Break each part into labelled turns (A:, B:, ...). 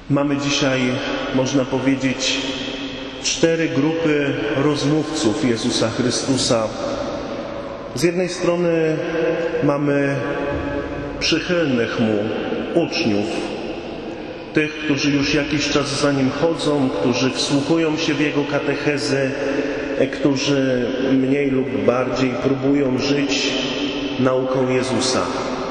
A: Mamy dzisiaj, można powiedzieć, 4 grupy rozmówców Jezusa Chrystusa. Z jednej strony mamy przychylnych Mu uczniów, tych, którzy już jakiś czas za Nim chodzą, którzy wsłuchują się w Jego katechezy, którzy mniej lub bardziej próbują żyć nauką Jezusa.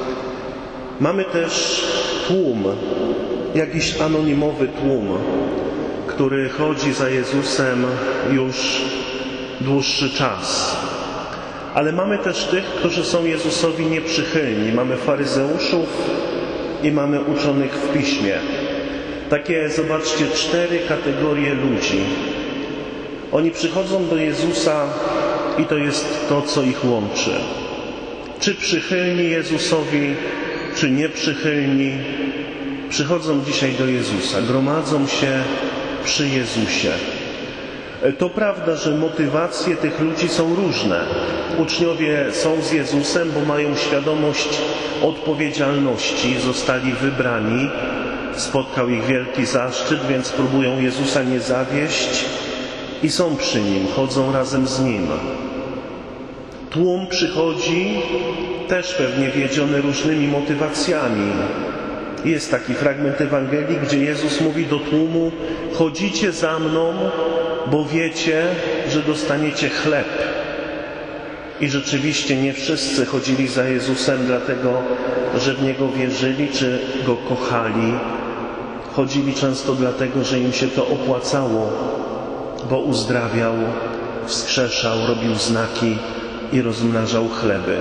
A: Mamy też tłum, jakiś anonimowy tłum, który chodzi za Jezusem już dłuższy czas. Ale mamy też tych, którzy są Jezusowi nieprzychylni. Mamy faryzeuszów i mamy uczonych w Piśmie. Takie, zobaczcie, 4 kategorie ludzi. Oni przychodzą do Jezusa i to jest to, co ich łączy. Czy przychylni Jezusowi, czy nieprzychylni, przychodzą dzisiaj do Jezusa, gromadzą się przy Jezusie. To prawda, że motywacje tych ludzi są różne. Uczniowie są z Jezusem, bo mają świadomość odpowiedzialności, zostali wybrani, spotkał ich wielki zaszczyt, więc próbują Jezusa nie zawieść i są przy Nim, chodzą razem z Nim. Tłum przychodzi też pewnie wiedziony różnymi motywacjami. Jest taki fragment Ewangelii, gdzie Jezus mówi do tłumu: chodzicie za mną, bo wiecie, że dostaniecie chleb. I rzeczywiście nie wszyscy chodzili za Jezusem dlatego, że w Niego wierzyli, czy Go kochali. Chodzili często dlatego, że im się to opłacało, bo uzdrawiał, wskrzeszał, robił znaki i rozmnażał chleby.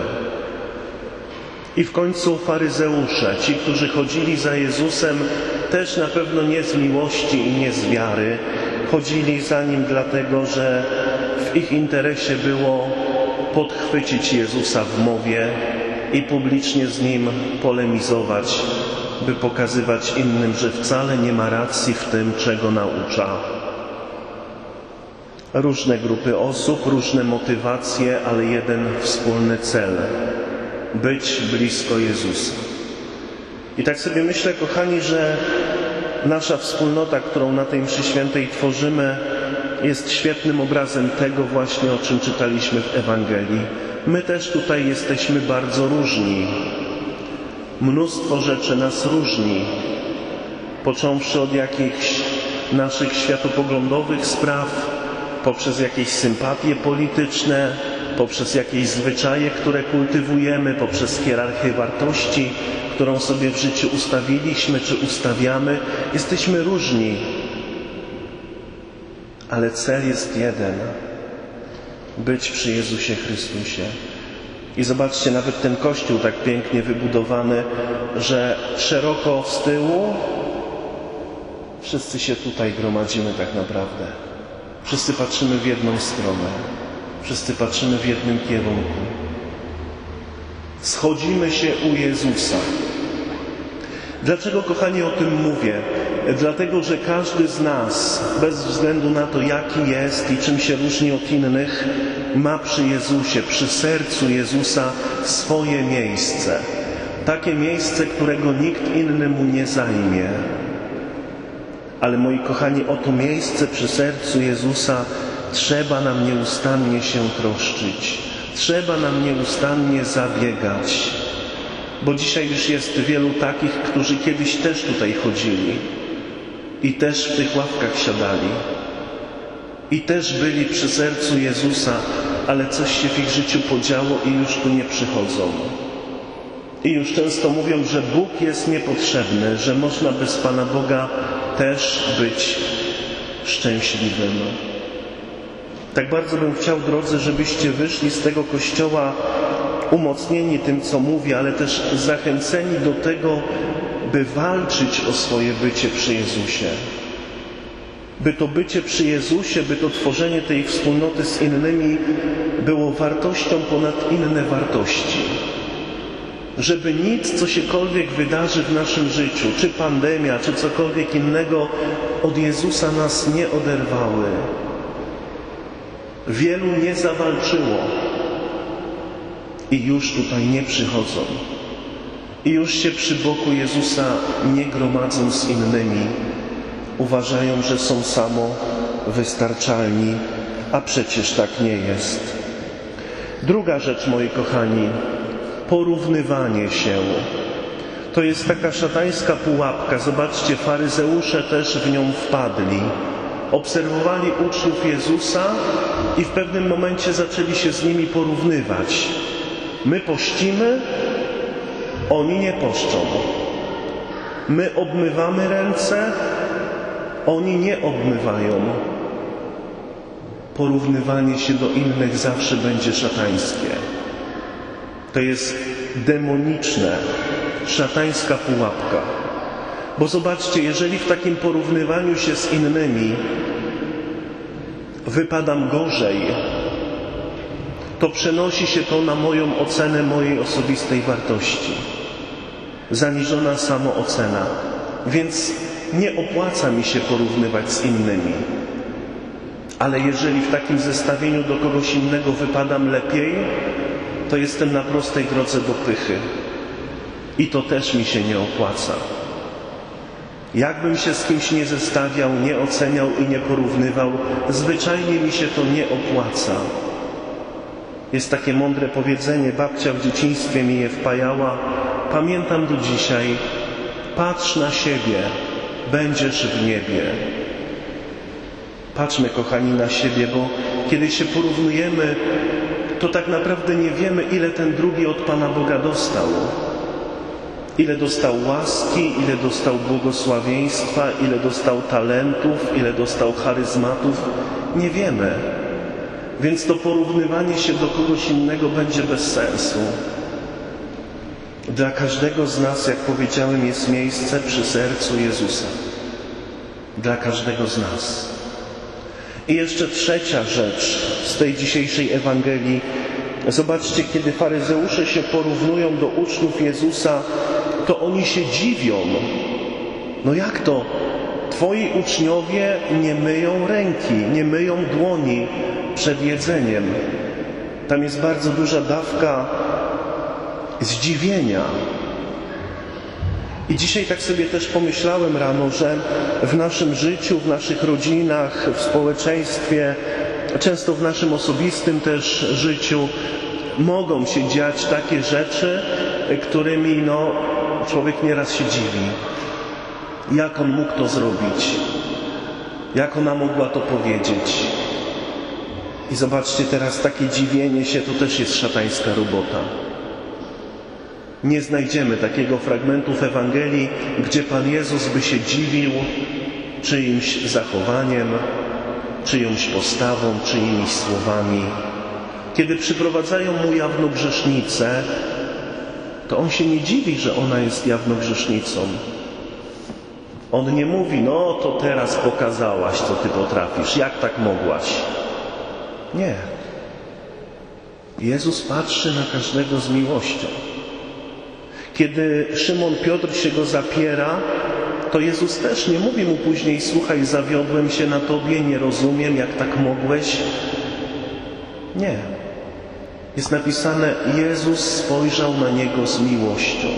A: I w końcu faryzeusze, ci, którzy chodzili za Jezusem, też na pewno nie z miłości i nie z wiary. Chodzili za Nim dlatego, że w ich interesie było podchwycić Jezusa w mowie i publicznie z Nim polemizować, by pokazywać innym, że wcale nie ma racji w tym, czego naucza. Różne grupy osób, różne motywacje, ale jeden wspólny cel: być blisko Jezusa. I tak sobie myślę, kochani, że nasza wspólnota, którą na tej mszy świętej tworzymy, jest świetnym obrazem tego właśnie, o czym czytaliśmy w Ewangelii. My też tutaj jesteśmy bardzo różni. Mnóstwo rzeczy nas różni. Począwszy od jakichś naszych światopoglądowych spraw, poprzez jakieś sympatie polityczne, poprzez jakieś zwyczaje, które kultywujemy, poprzez hierarchię wartości, którą sobie w życiu ustawiliśmy czy ustawiamy. Jesteśmy różni, ale cel jest jeden: być przy Jezusie Chrystusie. I zobaczcie, nawet ten kościół tak pięknie wybudowany, że szeroko z tyłu wszyscy się tutaj gromadzimy tak naprawdę. Wszyscy patrzymy w jedną stronę. Wszyscy patrzymy w jednym kierunku. Schodzimy się u Jezusa. Dlaczego, kochani, o tym mówię? Dlatego, że każdy z nas, bez względu na to, jaki jest i czym się różni od innych, ma przy Jezusie, przy sercu Jezusa swoje miejsce. Takie miejsce, którego nikt inny mu nie zajmie. Ale, moi kochani, o to miejsce przy sercu Jezusa trzeba nam nieustannie się troszczyć. Trzeba nam nieustannie zabiegać. Bo dzisiaj już jest wielu takich, którzy kiedyś też tutaj chodzili i też w tych ławkach siadali i też byli przy sercu Jezusa, ale coś się w ich życiu podziało i już tu nie przychodzą. I już często mówią, że Bóg jest niepotrzebny, że można bez Pana Boga też być szczęśliwym. Tak bardzo bym chciał, drodzy, żebyście wyszli z tego kościoła umocnieni tym, co mówię, ale też zachęceni do tego, by walczyć o swoje bycie przy Jezusie. By to bycie przy Jezusie, by to tworzenie tej wspólnoty z innymi było wartością ponad inne wartości. Żeby nic, co siekolwiek wydarzy w naszym życiu, czy pandemia, czy cokolwiek innego, od Jezusa nas nie oderwały. Wielu nie zawalczyło i już tutaj nie przychodzą. I już się przy boku Jezusa nie gromadzą z innymi, Uważają, że są samowystarczalni, a przecież tak nie jest. Druga rzecz, moi kochani, porównywanie się. To jest taka szatańska pułapka. Zobaczcie, faryzeusze też w nią wpadli. Obserwowali uczniów Jezusa i w pewnym momencie zaczęli się z nimi porównywać. My pościmy, oni nie poszczą. My obmywamy ręce, oni nie obmywają. Porównywanie się do innych zawsze będzie szatańskie. To jest demoniczne, szatańska pułapka. Bo zobaczcie, jeżeli w takim porównywaniu się z innymi wypadam gorzej, to przenosi się to na moją ocenę mojej osobistej wartości. Zaniżona samoocena. Więc nie opłaca mi się porównywać z innymi. Ale jeżeli w takim zestawieniu do kogoś innego wypadam lepiej, to jestem na prostej drodze do pychy. I to też mi się nie opłaca. Jakbym się z kimś nie zestawiał, nie oceniał i nie porównywał, zwyczajnie mi się to nie opłaca. Jest takie mądre powiedzenie, babcia w dzieciństwie mi je wpajała, pamiętam do dzisiaj: patrz na siebie, będziesz w niebie. Patrzmy, kochani, na siebie, bo kiedy się porównujemy, to tak naprawdę nie wiemy, ile ten drugi od Pana Boga dostał. Ile dostał łaski, ile dostał błogosławieństwa, ile dostał talentów, ile dostał charyzmatów. Nie wiemy. Więc to porównywanie się do kogoś innego będzie bez sensu. Dla każdego z nas, jak powiedziałem, jest miejsce przy sercu Jezusa. Dla każdego z nas. I jeszcze trzecia rzecz z tej dzisiejszej Ewangelii. Zobaczcie, kiedy faryzeusze się porównują do uczniów Jezusa, to oni się dziwią. No jak to? Twoi uczniowie nie myją ręki, nie myją dłoni przed jedzeniem. Tam jest bardzo duża dawka zdziwienia. I dzisiaj tak sobie też pomyślałem rano, że w naszym życiu, w naszych rodzinach, w społeczeństwie, często w naszym osobistym też życiu mogą się dziać takie rzeczy, którymi człowiek nieraz się dziwi. Jak on mógł to zrobić? Jak ona mogła to powiedzieć? I zobaczcie, teraz takie dziwienie się to też jest szatańska robota. Nie znajdziemy takiego fragmentu w Ewangelii, gdzie Pan Jezus by się dziwił czyimś zachowaniem, czyjąś postawą, czyimiś słowami. Kiedy przyprowadzają Mu jawnogrzesznicę, to On się nie dziwi, że ona jest jawnogrzesznicą. On nie mówi: no to teraz pokazałaś, co Ty potrafisz, jak tak mogłaś? Nie. Jezus patrzy na każdego z miłością. Kiedy Szymon Piotr się Go zapiera, to Jezus też nie mówi mu później: słuchaj, zawiodłem się na Tobie, nie rozumiem, jak tak mogłeś. Nie. Jest napisane: Jezus spojrzał na niego z miłością.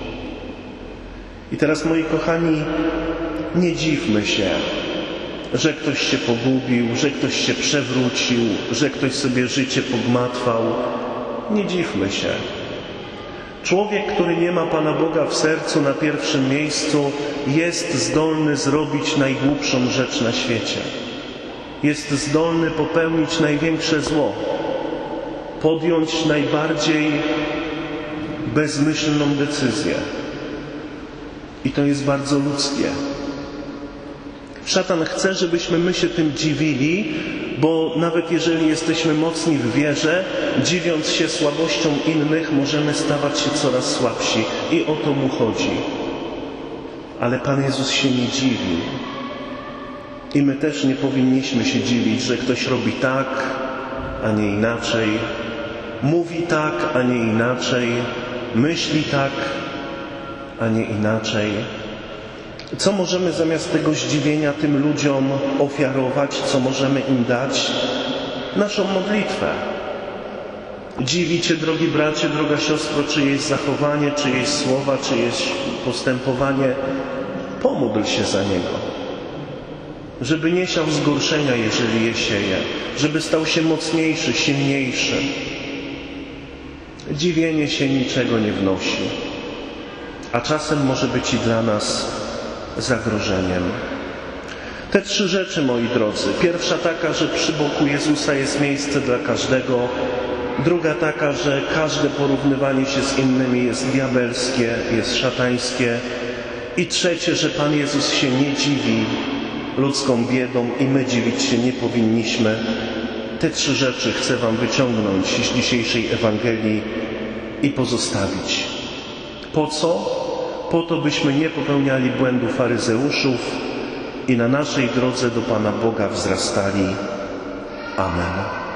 A: I teraz, moi kochani, nie dziwmy się, że ktoś się pogubił, że ktoś się przewrócił, że ktoś sobie życie pogmatwał. Nie dziwmy się. Człowiek, który nie ma Pana Boga w sercu na pierwszym miejscu, jest zdolny zrobić najgłupszą rzecz na świecie. Jest zdolny popełnić największe zło, podjąć najbardziej bezmyślną decyzję. I to jest bardzo ludzkie. Szatan chce, żebyśmy my się tym dziwili, bo nawet jeżeli jesteśmy mocni w wierze, dziwiąc się słabością innych, możemy stawać się coraz słabsi. I o to Mu chodzi. Ale Pan Jezus się nie dziwił. I my też nie powinniśmy się dziwić, że ktoś robi tak, a nie inaczej. Mówi tak, a nie inaczej. Myśli tak, a nie inaczej. Co możemy zamiast tego zdziwienia tym ludziom ofiarować? Co możemy im dać? Naszą modlitwę. Dziwi Cię, drogi bracie, droga siostro, czyjeś zachowanie, czyjeś słowa, czyjeś postępowanie. Pomódl się za niego. żeby nie siał zgorszenia, jeżeli je sieje, żeby stał się mocniejszy, silniejszy. Dziwienie się niczego nie wnosi, a czasem może być i dla nas zagrożeniem. Te 3 rzeczy, moi drodzy. Pierwsza taka, że przy boku Jezusa jest miejsce dla każdego. Druga taka, że każde porównywanie się z innymi jest diabelskie, jest szatańskie. I trzecie, że Pan Jezus się nie dziwi ludzką biedą i my dziwić się nie powinniśmy. Te 3 rzeczy chcę Wam wyciągnąć z dzisiejszej Ewangelii i pozostawić. Po co? Po to, byśmy nie popełniali błędu faryzeuszów i na naszej drodze do Pana Boga wzrastali. Amen.